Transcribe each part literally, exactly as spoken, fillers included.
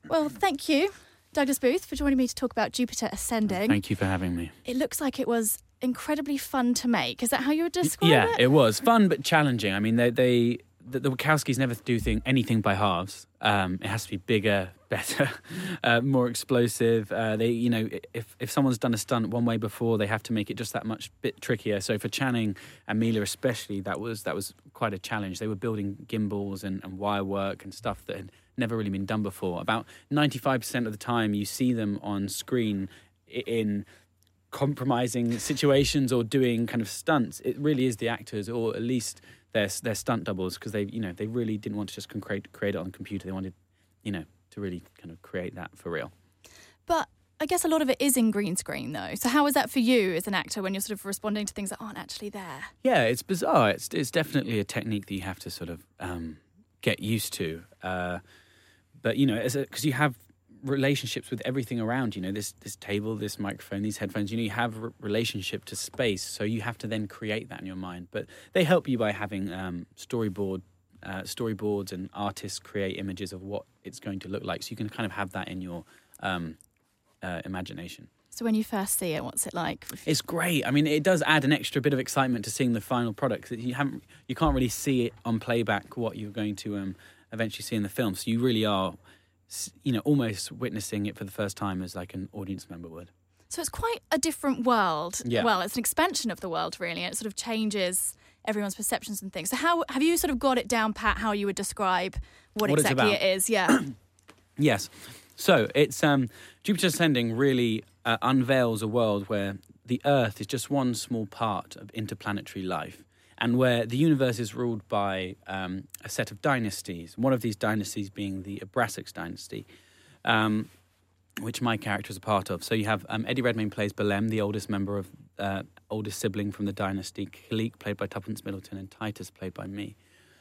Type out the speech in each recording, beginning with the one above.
Well, thank you, Douglas Booth, for joining me to talk about Jupiter Ascending. Thank you for having me. It looks like it was incredibly fun to make. Is that how you would describe yeah, it? Yeah, it was fun but challenging. I mean, they, they the, the Wachowskis never do thing, anything by halves. Um, it has to be bigger, better, uh, more explosive. Uh, they, you know, if if someone's done a stunt one way before, they have to make it just that much bit trickier. So for Channing and Mila especially, that was that was quite a challenge. They were building gimbals and, and wire work and stuff that had never really been done before. About ninety-five percent of the time, you see them on screen in compromising situations or doing kind of stunts. It really is the actors, or at least their their stunt doubles, because they, you know, they really didn't want to just create create it on the computer. They wanted, you know, to really kind of create that for real. But I guess a lot of it is in green screen, though. So how is that for you as an actor when you're sort of responding to things that aren't actually there? Yeah, it's bizarre. It's it's definitely a technique that you have to sort of um, get used to. Uh, but you know, as because you have relationships with everything around, you know, this this table, this microphone, these headphones, you know, you have a relationship to space, so you have to then create that in your mind. But they help you by having um, storyboard uh, storyboards and artists create images of what it's going to look like, so you can kind of have that in your um, uh, imagination. So when you first see it, what's it like? It's great. I mean, it does add an extra bit of excitement to seeing the final product. You haven't, you can't really see it on playback what you're going to um, eventually see in the film. So you really are, you know, almost witnessing it for the first time as like an audience member would. So it's quite a different world. Yeah. Well, it's an expansion of the world, really, and it sort of changes everyone's perceptions and things. So how have you sort of got it down pat how you would describe what, What it's exactly about? it is? Yeah. Yes. So it's um, Jupiter Ascending really uh, unveils a world where the Earth is just one small part of interplanetary life, and where the universe is ruled by um, a set of dynasties. One of these dynasties being the Abrasax dynasty, um, which my character is a part of. So you have um, Eddie Redmayne plays Belem, the oldest member of uh, oldest sibling from the dynasty. Kalik, played by Tuppence Middleton, and Titus, played by me.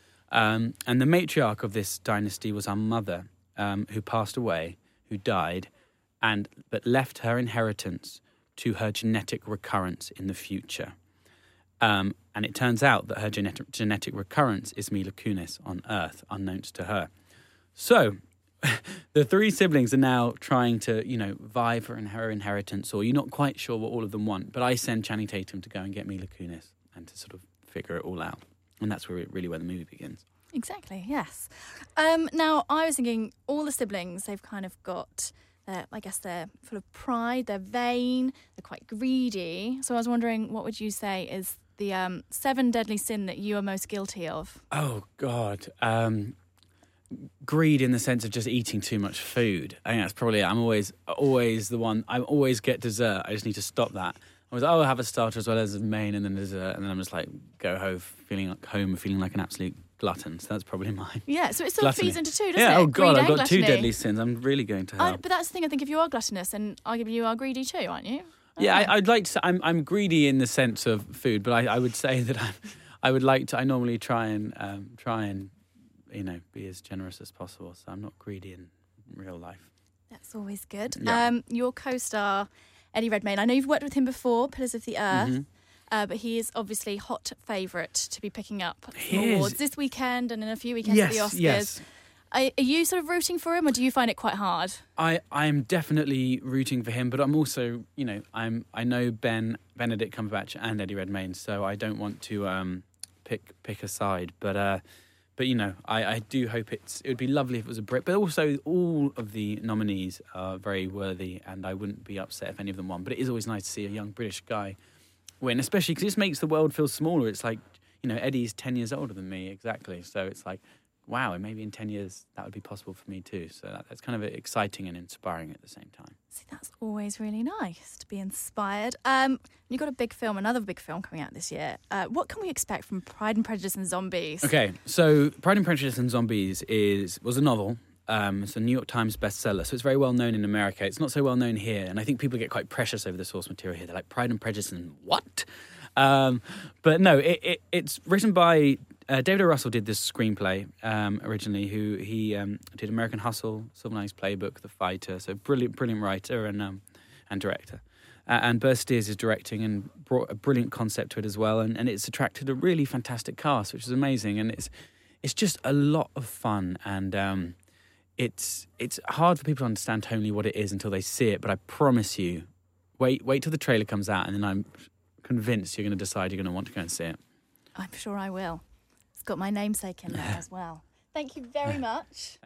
Um, and the matriarch of this dynasty was our mother, um, who passed away, who died, and but left her inheritance to her genetic recurrence in the future. Um, and it turns out that her genetic genetic recurrence is Mila Kunis on Earth, unknowns to her. So the three siblings are now trying to, you know, vie for her inheritance, or you're not quite sure what all of them want. But I send Channing Tatum to go and get Mila Kunis and to sort of figure it all out. And that's where it, really where the movie begins. Exactly, yes. Um, now, I was thinking all the siblings, they've kind of got, their, I guess they're full of pride, they're vain, they're quite greedy. So I was wondering, what would you say is the um, seven deadly sin that you are most guilty of? Oh, God. Um, greed in the sense of just eating too much food. I think that's probably it. I'm always, always the one, I always get dessert. I just need to stop that. I was, oh, I'll have a starter as well as a main and then dessert. And then I'm just like, go home feeling like, home, feeling like an absolute glutton. So that's probably mine. Yeah, so it sort of Gluttony. feeds into two, doesn't yeah, it? oh, God, Greed I've and got two gluttony. deadly sins. I'm really going to hell. I, but that's the thing, I think if you are gluttonous, and arguably you are greedy too, aren't you? I Yeah, don't know. I, I'd like to say I'm, I'm greedy in the sense of food, but I, I would say that I'm, I would like to, I normally try and, um, try and, you know, be as generous as possible. So I'm not greedy in real life. That's always good. Yeah. Um, your co-star, Eddie Redmayne, I know you've worked with him before, Pillars of the Earth, Mhm. uh, but he is obviously hot favourite to be picking up He some is. awards this weekend and in a few weekends at the Oscars. yes. Are, are you sort of rooting for him, or do you find it quite hard? I, I'm definitely rooting for him, but I'm also, you know, I'm I know Ben Benedict Cumberbatch and Eddie Redmayne, so I don't want to um, pick pick a side. But uh, but you know, I, I do hope it's it would be lovely if it was a Brit. But also, all of the nominees are very worthy, and I wouldn't be upset if any of them won. But it is always nice to see a young British guy win, especially because this makes the world feel smaller. It's like, you know, Eddie's ten years older than me exactly, so it's like, wow, and maybe in ten years that would be possible for me too. So that, that's kind of exciting and inspiring at the same time. See, that's always really nice to be inspired. Um, you've got a big film, another big film coming out this year. Uh, what can we expect from Pride and Prejudice and Zombies? Okay, so Pride and Prejudice and Zombies is was a novel. Um, it's a New York Times bestseller, so it's very well known in America. It's not so well known here, and I think people get quite precious over the source material here. They're like, Pride and Prejudice and what? Um, but no, it, it, it's written by... Uh, David O. Russell did this screenplay um, originally. Who he um, did American Hustle, Silver Linings Playbook, The Fighter. So brilliant, brilliant writer and um, and director. Uh, and Burr Steers is directing and brought a brilliant concept to it as well. And, and it's attracted a really fantastic cast, which is amazing. And it's it's just a lot of fun. And um, it's it's hard for people to understand tonally what it is until they see it. But I promise you, wait wait till the trailer comes out, and then I'm convinced you're going to decide you're going to want to go and see it. I'm sure I will. It's got my namesake in there as well. Thank you very much.